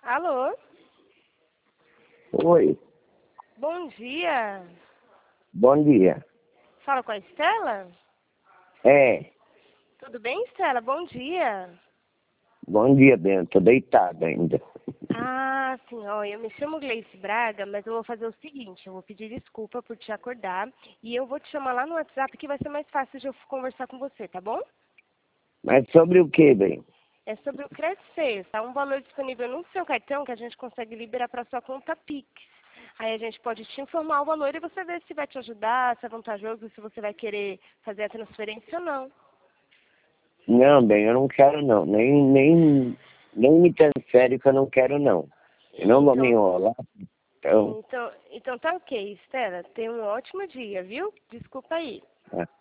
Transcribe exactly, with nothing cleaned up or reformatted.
Alô? Oi, Bom dia. bom dia. Fala com a Estela? É, Tudo bem, Estela? Bom dia. bom dia, bem, tô deitado ainda. Ah, sim, ó, eu me chamo Gleice Braga, mas eu vou fazer o seguinte, eu vou pedir desculpa por te acordar e eu vou te chamar lá no WhatsApp que vai ser mais fácil de eu conversar com você, tá bom? Mas sobre o que, bem? É sobre o Crescer, tá um valor disponível no seu cartão que a gente consegue liberar para sua conta Pix. Aí a gente pode te informar o valor e você ver se vai te ajudar, se é vantajoso, se você vai querer fazer a transferência ou não. Não, bem, eu não quero não, nem, nem, nem me transfere que eu não quero não. Eu não vou me Então, enrolar, então, então, então tá ok, Estela. Tenha um ótimo dia, viu? Desculpa aí. tá.